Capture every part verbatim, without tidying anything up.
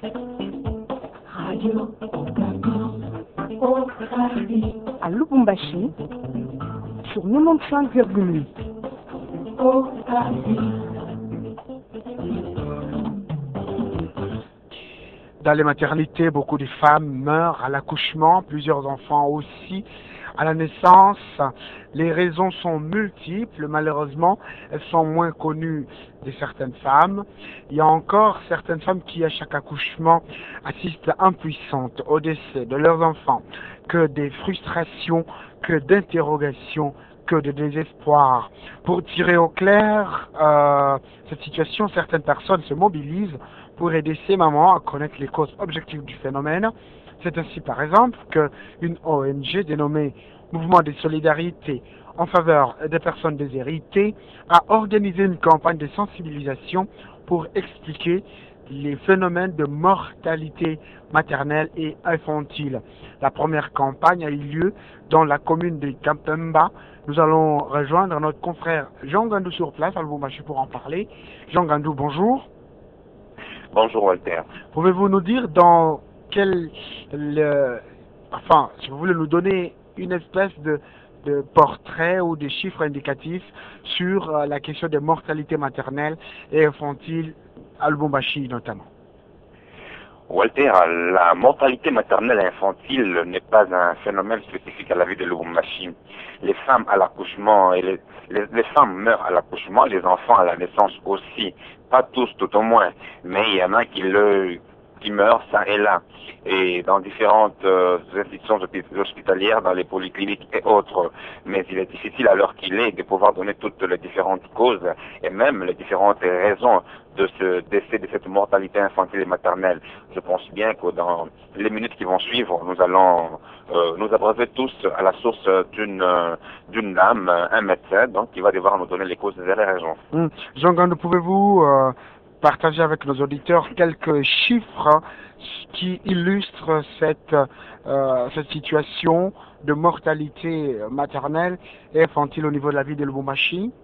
Radio Okapi. À Lubumbashi, sur quatre-vingt-quinze virgule huit. Okapi. Dans les maternités, beaucoup de femmes meurent à l'accouchement, plusieurs enfants aussi à la naissance. Les raisons sont multiples, malheureusement, elles sont moins connues de certaines femmes. Il y a encore certaines femmes qui, à chaque accouchement, assistent impuissantes au décès de leurs enfants, que des frustrations, que d'interrogations, que de désespoir. Pour tirer au clair euh, cette situation, certaines personnes se mobilisent pour aider ces mamans à connaître les causes objectives du phénomène. C'est ainsi par exemple qu'une O N G dénommée Mouvement de solidarité en faveur des personnes déshéritées a organisé une campagne de sensibilisation pour expliquer les phénomènes de mortalité maternelle et infantile. La première campagne a eu lieu dans la commune de Kampemba. Nous allons rejoindre notre confrère Jean Gandou sur place à Lubumbashi pour en parler. Jean Gandou, bonjour. Bonjour Walter. Pouvez-vous nous dire dans quel, le, enfin, si vous voulez nous donner une espèce de, de portrait ou de chiffres indicatifs sur euh, la question des mortalités maternelles et infantiles à Lubumbashi notamment? Walter, la mortalité maternelle et infantile n'est pas un phénomène spécifique à la vie de Lubumbashi. Les femmes à l'accouchement et les, les, les femmes meurent à l'accouchement, les enfants à la naissance aussi. Pas tous, tout au moins, mais il y en a qui le qui meurent ça et là, et dans différentes euh, institutions hospitalières, dans les polycliniques et autres. Mais il est difficile à l'heure qu'il est de pouvoir donner toutes les différentes causes et même les différentes raisons de ce décès, de cette mortalité infantile et maternelle. Je pense bien que dans les minutes qui vont suivre, nous allons euh, nous abreuver tous à la source d'une euh, d'une dame, un médecin, donc qui va devoir nous donner les causes et les raisons. Hum. Jean Gandou, pouvez-vous euh, partager avec nos auditeurs quelques chiffres qui illustrent cette, euh, cette situation de mortalité maternelle et infantile au niveau de la ville de Lubumbashi?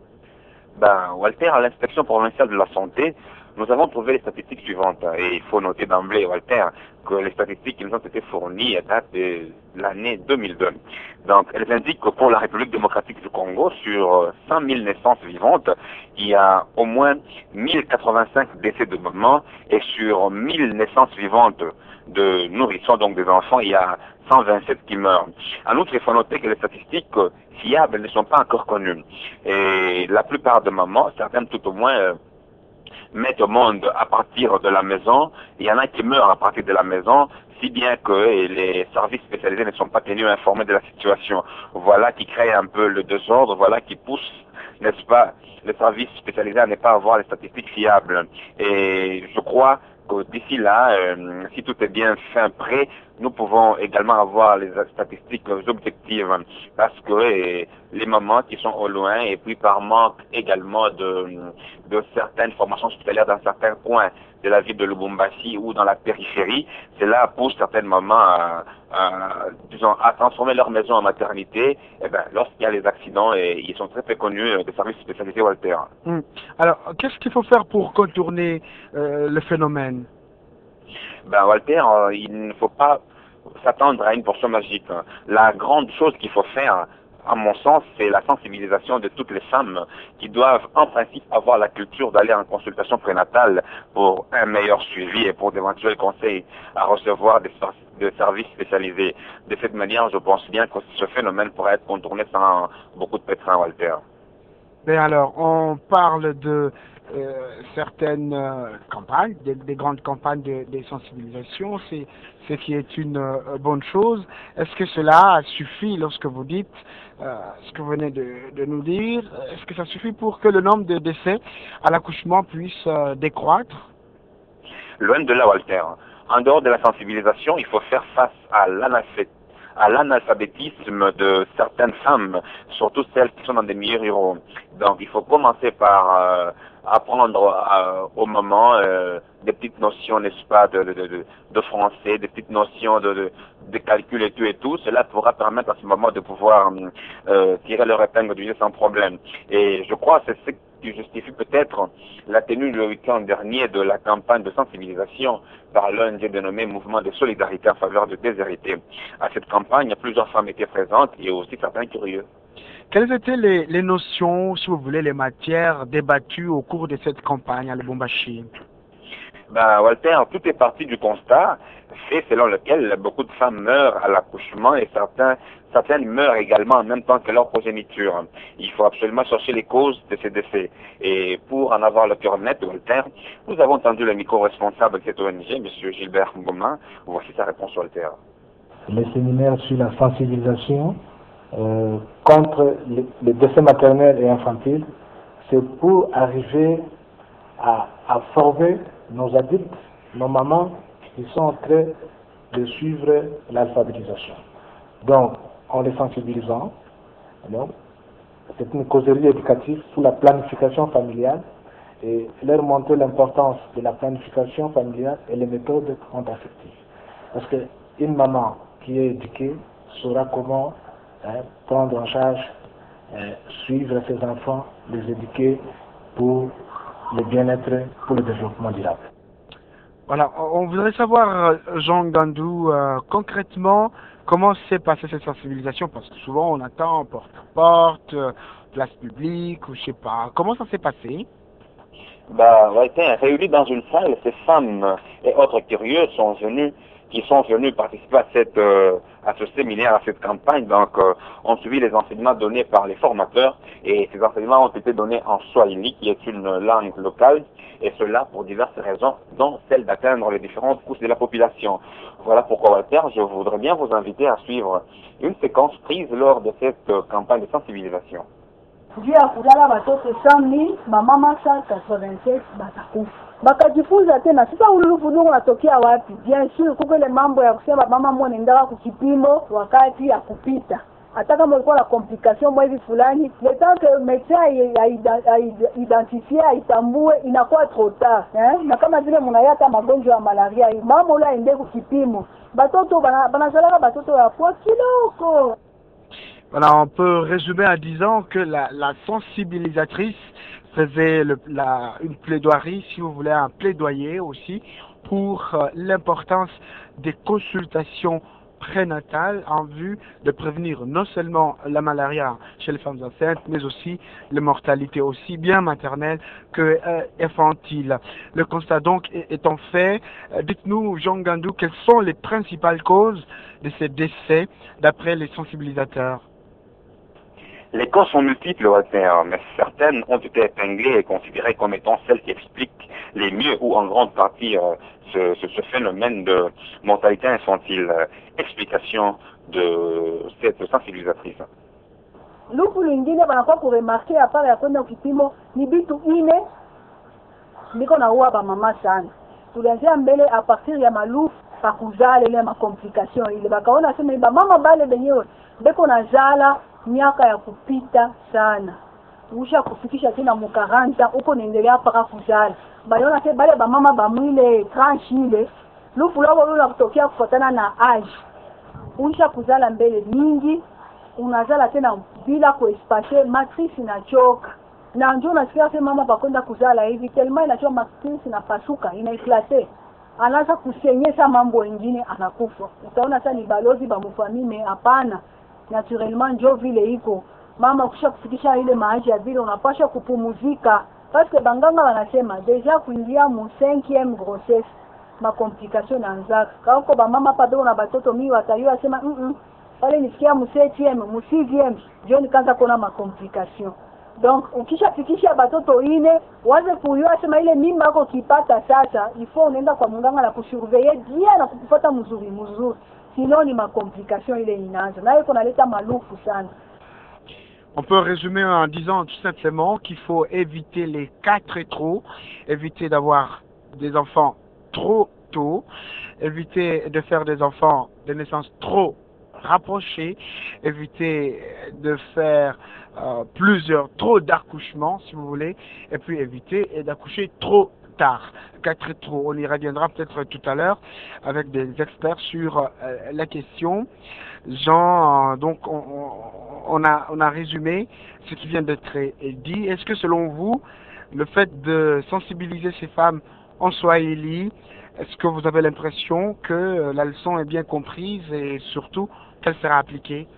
Ben, Walter, à l'inspection provinciale de la santé, nous avons trouvé les statistiques suivantes. Et il faut noter d'emblée, Walter, que les statistiques qui nous ont été fournies datent de l'année deux mille deux. Donc, elles indiquent que pour la République démocratique du Congo, sur cent mille naissances vivantes, il y a au moins mille quatre-vingt-cinq décès de mamans, et sur mille naissances vivantes de nourrissons, donc des enfants, il y a cent vingt-sept qui meurent. En outre, il faut noter que les statistiques fiables ne sont pas encore connues. Et la plupart de mamans, certaines tout au moins, euh, mettent au monde à partir de la maison. Il y en a qui meurent à partir de la maison, si bien que les services spécialisés ne sont pas tenus informés de la situation. Voilà qui crée un peu le désordre, voilà qui pousse, n'est-ce pas, les services spécialisés à ne pas avoir les statistiques fiables. Et je crois que d'ici là, euh, si tout est bien fin prêt, nous pouvons également avoir les statistiques objectives, parce que euh, les mamans qui sont au loin, et puis par manque également de, de certaines formations hospitalières dans certains coins de la ville de Lubumbashi ou dans la périphérie, cela pousse certaines mamans à, à, disons, à transformer leur maison en maternité. Et ben, lorsqu'il y a les accidents, et ils sont très peu connus des services spécialisés Walter. Hum. Alors, qu'est-ce qu'il faut faire pour contourner euh, le phénomène? Ben Walter, euh, il ne faut pas s'attendre à une portion magique. La grande chose qu'il faut faire, à mon sens, c'est la sensibilisation de toutes les femmes qui doivent en principe avoir la culture d'aller en consultation prénatale pour un meilleur suivi et pour d'éventuels conseils à recevoir des, des services spécialisés. De cette manière, je pense bien que ce phénomène pourrait être contourné sans beaucoup de pétrin, Walter. Mais alors, on parle de euh, certaines euh, campagnes, des, des grandes campagnes de, de sensibilisation, c'est ce qui est une euh, bonne chose. Est-ce que cela suffit lorsque vous dites euh, ce que vous venez de, de nous dire? Est-ce que ça suffit pour que le nombre de décès à l'accouchement puisse euh, décroître? Loin de là, Walter. En dehors de la sensibilisation, il faut faire face à l'analphabétisme à l'analphabétisme de certaines femmes, surtout celles qui sont dans des milieux ruraux. Donc il faut commencer par euh, apprendre euh, au moment euh, des petites notions, n'est-ce pas, de, de, de, de français, des petites notions de, de, de calcul et tout et tout. Cela pourra permettre à ce moment de pouvoir euh, tirer leur épingle du jeu sans problème. Et je crois que c'est ce qui justifie peut-être la tenue le week-end dernier de la campagne de sensibilisation par l'O N G dénommé Mouvement de solidarité en faveur de déshérités. À cette campagne, plusieurs femmes étaient présentes et aussi certains curieux. Quelles étaient les, les notions, si vous voulez, les matières débattues au cours de cette campagne à Lubumbashi? Ben, Walter, tout est parti du constat, fait selon lequel beaucoup de femmes meurent à l'accouchement et certains, certaines meurent également en même temps que leur progéniture. Il faut absolument chercher les causes de ces décès. Et pour en avoir le cœur net, Walter, nous avons entendu le micro-responsable de cette O N G, M. Gilbert Ngoma. Voici sa réponse, Walter. Le séminaire sur la sensibilisation euh, contre les, les décès maternels et infantiles, c'est pour arriver à, à former nos adultes, nos mamans, qui sont en train de suivre l'alphabétisation. Donc, en les sensibilisant, c'est une causerie éducative sur la planification familiale et leur montrer l'importance de la planification familiale et les méthodes contraceptives. Parce qu'une maman qui est éduquée saura comment hein, prendre en charge, euh, suivre ses enfants, les éduquer pour le bien-être, pour le développement durable. Voilà, on voudrait savoir, Jean Gandou, euh, concrètement, comment s'est passée cette sensibilisation, parce que souvent on attend porte-à-porte, euh, place publique, ou je sais pas. Comment ça s'est passé? Bah, Walter, réunis dans une salle, ces femmes et autres curieux sont venus, qui sont venus participer à cette, euh, à ce séminaire, à cette campagne, donc, euh, ont suivi les enseignements donnés par les formateurs, et ces enseignements ont été donnés en Swahili, qui est une langue locale, et cela pour diverses raisons, dont celle d'atteindre les différentes couches de la population. Voilà pourquoi, Walter, je voudrais bien vous inviter à suivre une séquence prise lors de cette euh, campagne de sensibilisation. juu ya kulala watoto cent mille mamama cent quatre-vingt-sept batakufa bakajifunza tena. Sasa ululufunuko unatokea wapi? Bien sûr kuko ile mambo ya kusema mama mmoja nendaka kukipimo wakati ya kupita, hata kama ulikuwa na complication mwa hivi fulani, le temps que médecin identifie aitambue inakuwa trop tard eh? Na kama vile mnayata magonjwa ya malaria, mama ule aende kukipimo, batoto banazalaka batoto ya kwa kiloko. Voilà, on peut résumer en disant que la, la sensibilisatrice faisait le, la, une plaidoirie, si vous voulez, un plaidoyer aussi pour euh, l'importance des consultations prénatales en vue de prévenir non seulement la malaria chez les femmes enceintes, mais aussi les mortalités aussi bien maternelles que euh, infantiles. Le constat donc étant fait, euh, dites-nous, Jean Gandou, quelles sont les principales causes de ces décès d'après les sensibilisateurs? Les causes sont multiples, Walter, mais certaines ont été épinglées et considérées comme étant celles qui expliquent les mieux ou en grande partie euh, ce, ce, ce phénomène de mortalité infantile. Euh, explication de cette sensibilisatrice. Luku lingine wanakuwa kuremarke hapa ya kwenda kipimo ni bitu ine niko na uwa ba mama sana. Tulianzia mbele a partir ya malufu pa kuzala ile ma complication ile bakaona sema ba mama bale benyewe beko na zala miaka ya kupita sana. Usha kufikisha tena mu quarante uko naendelea paka kuzala. Bayona se bale ba mama ba mwile tranche ile lufu lao lula kutokea kufuatana na age. Usha kuzala mbele mingi, unazala tena bila kuespace, matrice inachoka. Na njoo nasikia sema mama bakwenda kuzala hivi, tellement inachoka matrice inapasuka, inaiklate. Anaanza kusenyesha mambo mengine anakufa. Utaona sasa ni balozi ba mfamime hapana. Naturellement njoo vile iko. Mama kisha kufikisha ile maaji ya vile unapaswa kupumuzika. Parce que banganga wanasema deja kuingia mu cinquième grossesse ma complication naanza. Kako ba mama pado na batoto mi watayua sema mm -mm. Pale nisikia mu septième, mu sixième, ndio nikaanza kuona ma complication. Donc ukisha fikisha batoto ine, waze kuyua sema ile mimba yako kipata sasa, ifo unaenda kwa munganga na kusurveiller bien na kukufuata mzuri mzuri. Sinon ni ma complication ile inaanza. Na iko naleta malufu sana. On peut résumer en disant tout simplement qu'il faut éviter les quatre et trop, éviter d'avoir des enfants trop tôt, éviter de faire des enfants de naissance trop rapprochés, éviter de faire euh, plusieurs, trop d'accouchements si vous voulez, et puis éviter d'accoucher trop tard, quatre trop. On y reviendra peut-être tout à l'heure avec des experts sur euh, la question. Jean, euh, donc on, on, a, on a résumé ce qui vient d'être dit. Est-ce que selon vous, le fait de sensibiliser ces femmes en Swahili, est-ce que vous avez l'impression que la leçon est bien comprise et surtout qu'elle sera appliquée?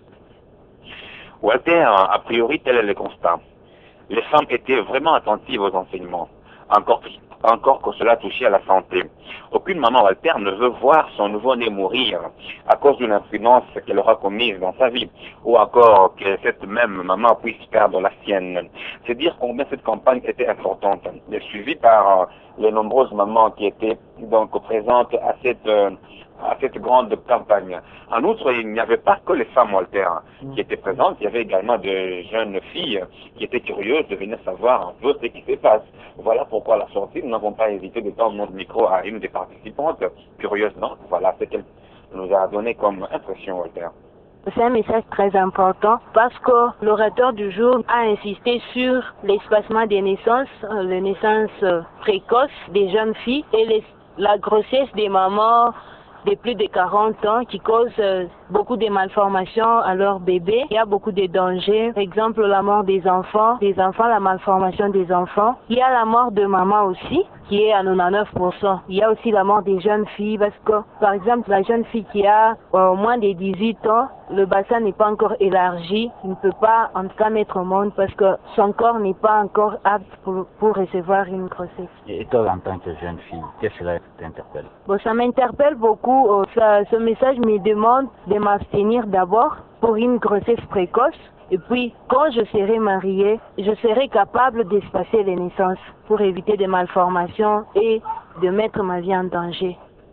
Walter, a priori, tel est le constat. Les femmes étaient vraiment attentives aux enseignements, encore, encore que cela touchait à la santé. Aucune maman, Walter, ne veut voir son nouveau-né mourir à cause d'une imprudence qu'elle aura commise dans sa vie, ou encore que cette même maman puisse perdre la sienne. C'est dire combien cette campagne était importante. Elle est suivie par euh, les nombreuses mamans qui étaient donc présentes à cette euh, à cette grande campagne. En outre, il n'y avait pas que les femmes, Walter, qui étaient présentes, il y avait également de jeunes filles qui étaient curieuses de venir savoir un peu ce qui se passe. Voilà pourquoi à la sortie, nous n'avons pas hésité de tendre notre micro à une des participantes, curieuse, non? Voilà ce qu'elle nous a donné comme impression, Walter. C'est un message très important parce que l'orateur du jour a insisté sur l'espacement des naissances, les naissances précoces des jeunes filles et les, la grossesse des mamans de plus de quarante ans qui causent euh, beaucoup de malformations à leurs bébés. Il y a beaucoup de dangers. Par exemple, la mort des enfants, des enfants, la malformation des enfants. Il y a la mort de maman aussi, qui est à quatre-vingt-dix-neuf pour cent. Il y a aussi la mort des jeunes filles parce que, par exemple, la jeune fille qui a euh, moins de dix-huit ans, le bassin n'est pas encore élargi. Il ne peut pas, en tout cas, mettre au monde parce que son corps n'est pas encore apte pour, pour recevoir une grossesse. Et toi, en tant que jeune fille, qu'est-ce que cela t'interpelle? Bon, ça m'interpelle beaucoup. Ça, ce message me demande de m'abstenir d'abord pour une grossesse précoce. Et puis, quand je serai mariée, je serai capable d'espacer les naissances pour éviter des malformations et de mettre ma vie en danger.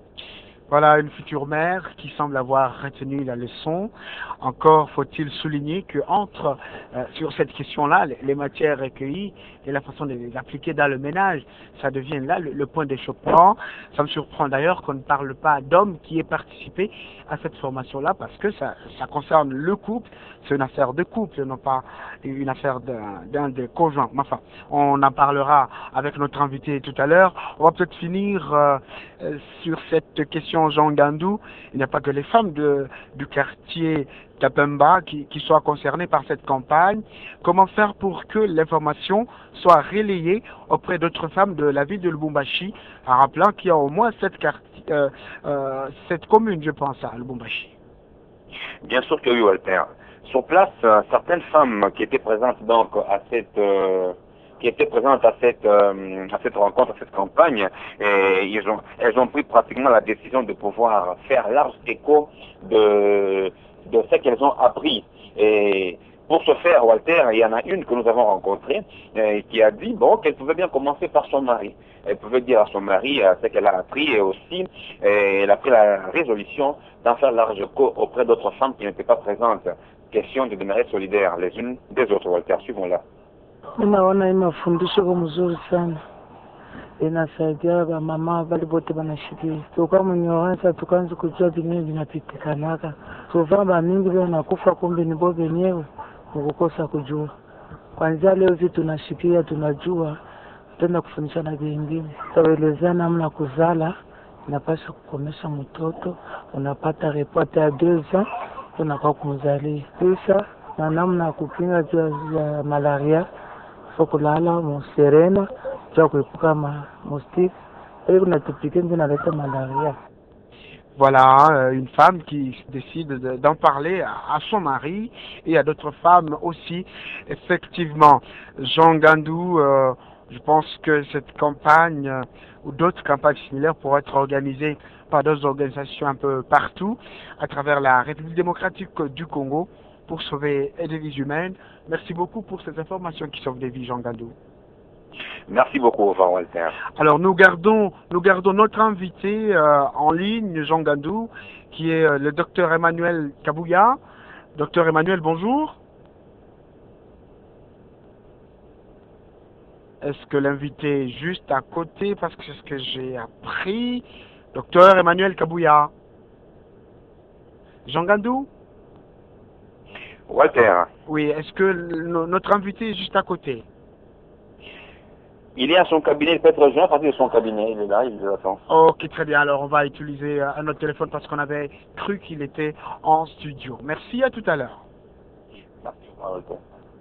Voilà une future mère qui semble avoir retenu la leçon. Encore faut-il souligner que entre euh, sur cette question-là, les, les matières recueillies et la façon de les appliquer dans le ménage, ça devient là le, le point d'achoppement. Ça me surprend d'ailleurs qu'on ne parle pas d'hommes qui aient participé à cette formation-là parce que ça, ça concerne le couple. C'est une affaire de couple, non pas une affaire d'un des conjoints. Enfin, on en parlera avec notre invité tout à l'heure. On va peut-être finir euh, euh, sur cette question Jean Gandou. Il n'y a pas que les femmes de, du quartier Tapemba qui, qui soient concernées par cette campagne. Comment faire pour que l'information soit relayée auprès d'autres femmes de la ville de Lubumbashi, en rappelant qu'il y a au moins sept quartiers, euh, euh, cette commune, je pense, à Lubumbashi. Bien sûr que oui, Walter. Sur place, euh, certaines femmes qui étaient présentes donc à cette euh, qui étaient présentes à cette euh, à cette rencontre, à cette campagne, et ils ont elles ont pris pratiquement la décision de pouvoir faire large écho de de ce qu'elles ont appris. Et pour ce faire, Walter, il y en a une que nous avons rencontrée euh, qui a dit bon qu'elle pouvait bien commencer par son mari. Elle pouvait dire à son mari euh, ce qu'elle a appris et aussi euh, elle a pris la résolution d'en faire large écho auprès d'autres femmes qui n'étaient pas présentes. Question de demeurer solidaires les unes des autres, Walter. Suivons-la. Naona mafundisho mzuri sana, inasaidia mama bali bote banashikia toka mwenyewanza tukaanza kujua vingine vinapitikanaka sovamba mingi vile nakufa, kumbe ni bo wenyewe kukosa kujua. Kwanza leo vitu tunashikia tunajua, tena kufundisha na vingine taelezana namna kuzala, napaswa kukomesha mtoto, unapata ripoti ya deux ans tunakuwa kumzalia kisha na namna kupinga juu ya malaria, kulala mserena juu kuepuka mostif ili kunatupike inaleta malaria. Voilà, euh, une femme qui décide d'en parler à, à son mari et à d'autres femmes aussi. Effectivement, Jean Gandou, euh, je pense que cette campagne euh, ou d'autres campagnes similaires pourraient être organisées par d'autres organisations un peu partout à travers la République démocratique du Congo pour sauver des vies humaines. Merci beaucoup pour ces informations qui sauvent des vies, Jean Gandou. Merci beaucoup, Walter. Alors nous gardons, nous gardons notre invité euh, en ligne, Jean Gandou, qui est euh, le docteur Emmanuel Kabouya. Docteur Emmanuel, bonjour. Est-ce que l'invité est juste à côté parce que c'est ce que j'ai appris? Docteur Emmanuel Kabouya. Jean Gandou? Walter. Oui, est-ce que le, notre invité est juste à côté? Il est à son cabinet, il peut être rejoint à partir de son cabinet, il est là, il attend. Ok, très bien. Alors, on va utiliser euh, un autre téléphone parce qu'on avait cru qu'il était en studio. Merci, à tout à l'heure. Ah, ok.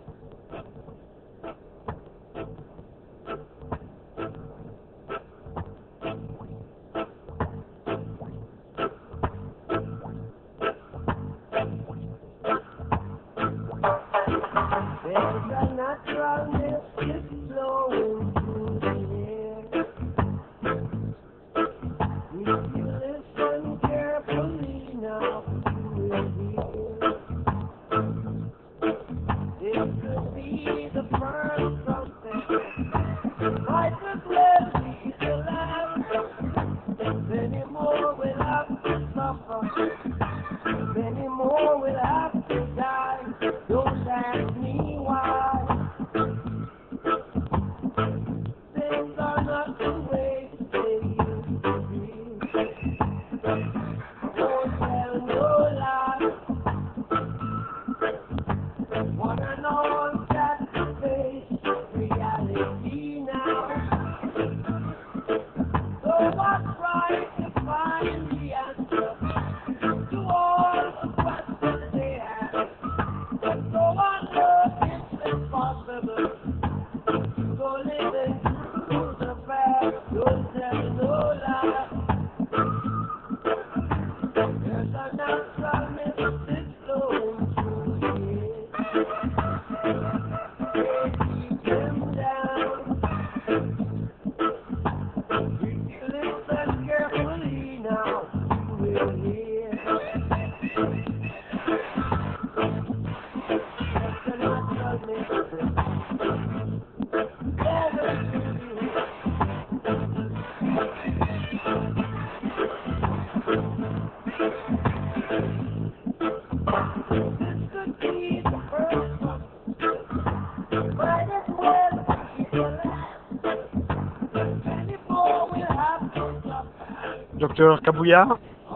Docteur Kabouya.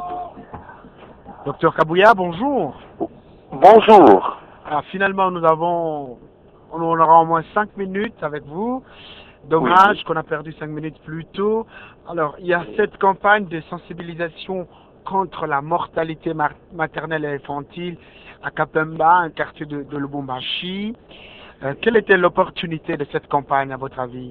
Docteur Kabouya, bonjour. Bonjour. Alors, finalement, nous avons, on aura au moins cinq minutes avec vous. Dommage Oui. qu'on a perdu cinq minutes plus tôt. Alors, il y a cette campagne de sensibilisation contre la mortalité ma- maternelle et infantile à Kapemba, un quartier de, de Lubumbashi. Euh, quelle était l'opportunité de cette campagne, à votre avis?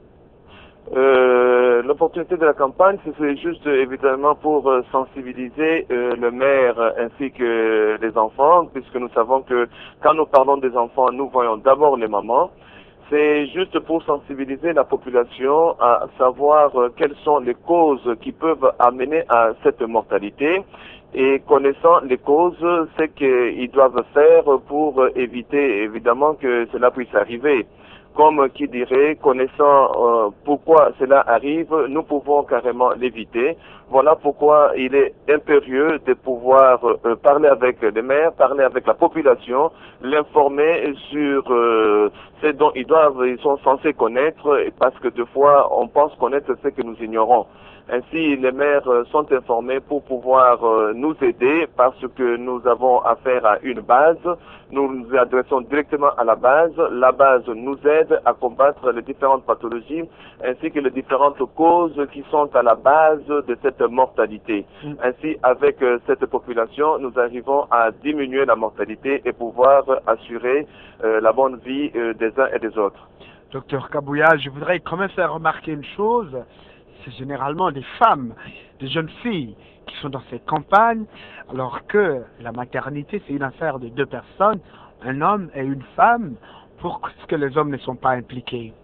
Euh, l'opportunité de la campagne, c'est juste euh, évidemment pour euh, sensibiliser euh, le maire euh, ainsi que les enfants, puisque nous savons que quand nous parlons des enfants, nous voyons d'abord les mamans. C'est juste pour sensibiliser la population à savoir euh, quelles sont les causes qui peuvent amener à cette mortalité. Et connaissant les causes, c'est qu'ils doivent faire pour euh, éviter évidemment que cela puisse arriver. Comme qui dirait, connaissant euh, pourquoi cela arrive, nous pouvons carrément l'éviter. Voilà pourquoi il est impérieux de pouvoir euh, parler avec les maires, parler avec la population, l'informer sur euh, ce dont ils doivent, ils sont censés connaître, parce que deux fois on pense connaître ce que nous ignorons. Ainsi, les maires sont informés pour pouvoir euh, nous aider parce que nous avons affaire à une base. Nous nous adressons directement à la base. La base nous aide à combattre les différentes pathologies ainsi que les différentes causes qui sont à la base de cette mortalité. Mm. Ainsi, avec euh, cette population, nous arrivons à diminuer la mortalité et pouvoir assurer euh, la bonne vie euh, des uns et des autres. Docteur Kabouya, je voudrais quand même faire remarquer une chose. C'est généralement des femmes, des jeunes filles qui sont dans ces campagnes, alors que la maternité, c'est une affaire de deux personnes, un homme et une femme. Pourquoi est-ce que les hommes ne sont pas impliqués?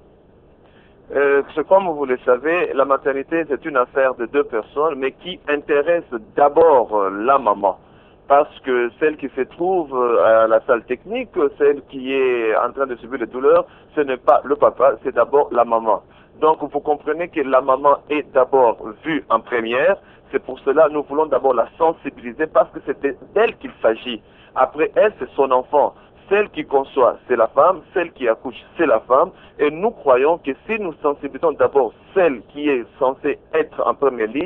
Euh, comme vous le savez, la maternité, c'est une affaire de deux personnes, mais qui intéresse d'abord la maman. Parce que celle qui se trouve à la salle technique, celle qui est en train de subir les douleurs, ce n'est pas le papa, c'est d'abord la maman. Donc vous comprenez que la maman est d'abord vue en première. C'est pour cela que nous voulons d'abord la sensibiliser parce que c'est d'elle qu'il s'agit. Après elle, c'est son enfant. Celle qui conçoit, c'est la femme. Celle qui accouche, c'est la femme. Et nous croyons que si nous sensibilisons d'abord celle qui est censée être en première ligne,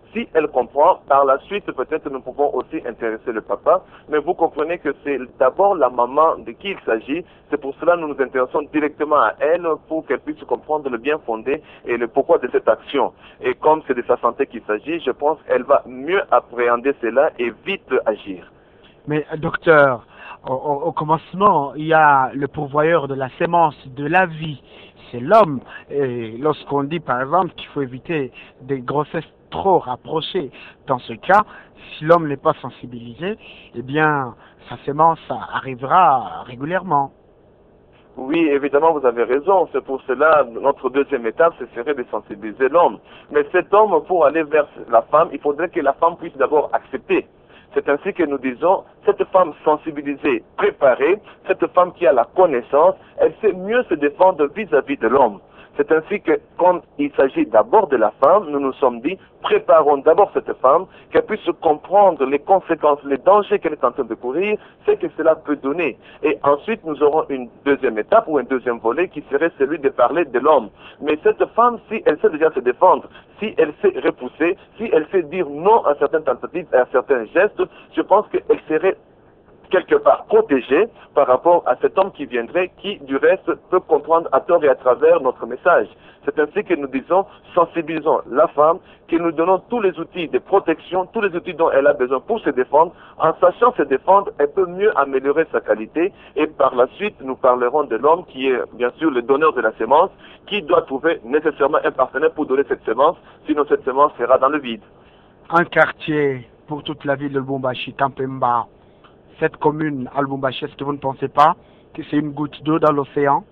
Si elle comprend, par la suite, peut-être nous pouvons aussi intéresser le papa, mais vous comprenez que c'est d'abord la maman de qui il s'agit. C'est pour cela que nous nous intéressons directement à elle pour qu'elle puisse comprendre le bien fondé et le pourquoi de cette action. Et comme c'est de sa santé qu'il s'agit, je pense qu'elle va mieux appréhender cela et vite agir. Mais docteur, au, au, au commencement, il y a le pourvoyeur de la sémence de la vie, c'est l'homme. Et lorsqu'on dit par exemple qu'il faut éviter des grossesses trop rapprochées, dans ce cas, si l'homme n'est pas sensibilisé, eh bien sa sémence arrivera régulièrement. Oui, évidemment, vous avez raison. C'est pour cela, notre deuxième étape, ce serait de sensibiliser l'homme. Mais cet homme, pour aller vers la femme, il faudrait que la femme puisse d'abord accepter. C'est ainsi que nous disons, cette femme sensibilisée, préparée, cette femme qui a la connaissance, elle sait mieux se défendre vis-à-vis de l'homme. C'est ainsi que quand il s'agit d'abord de la femme, nous nous sommes dit, préparons d'abord cette femme, qu'elle puisse comprendre les conséquences, les dangers qu'elle est en train de courir, ce que cela peut donner. Et ensuite, nous aurons une deuxième étape ou un deuxième volet qui serait celui de parler de l'homme. Mais cette femme, si elle sait déjà se défendre, si elle sait repousser, si elle sait dire non à certaines tentatives et à certains gestes, je pense qu'elle serait quelque part protégé par rapport à cet homme qui viendrait, qui du reste peut comprendre à tort et à travers notre message. C'est ainsi que nous disons, sensibilisons la femme, que nous donnons tous les outils de protection, tous les outils dont elle a besoin pour se défendre. En sachant se défendre, elle peut mieux améliorer sa qualité et par la suite, nous parlerons de l'homme qui est bien sûr le donneur de la sémence, qui doit trouver nécessairement un partenaire pour donner cette sémence, sinon cette sémence sera dans le vide. Un quartier pour toute la ville de Lubumbashi, Kampemba. Cette commune à Lubumbashi, est-ce que vous ne pensez pas que c'est une goutte d'eau dans l'océan?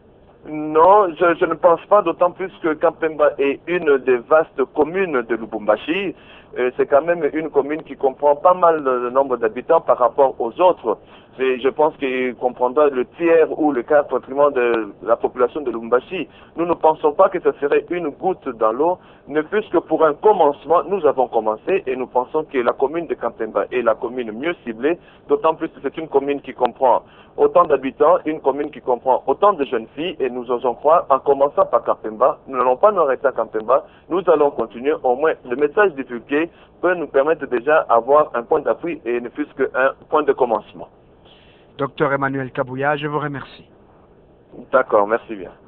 Non, je, je ne pense pas, d'autant plus que Kampemba est une des vastes communes de Lubumbashi. Euh, c'est quand même une commune qui comprend pas mal le nombre d'habitants par rapport aux autres. Et je pense qu'il comprendra le tiers ou le quart pratiquement de la population de Lubumbashi. Nous ne pensons pas que ce serait une goutte dans l'eau, ne fût-ce que pour un commencement, nous avons commencé et nous pensons que la commune de Kampemba est la commune mieux ciblée, d'autant plus que c'est une commune qui comprend autant d'habitants, une commune qui comprend autant de jeunes filles et nous osons croire, en commençant par Kampemba, nous n'allons pas nous arrêter à Kampemba, nous allons continuer, au moins le message divulgué peut nous permettre déjà d'avoir un point d'appui et ne fût-ce qu'un point de commencement. Docteur Emmanuel Kabouya, je vous remercie. D'accord, merci bien.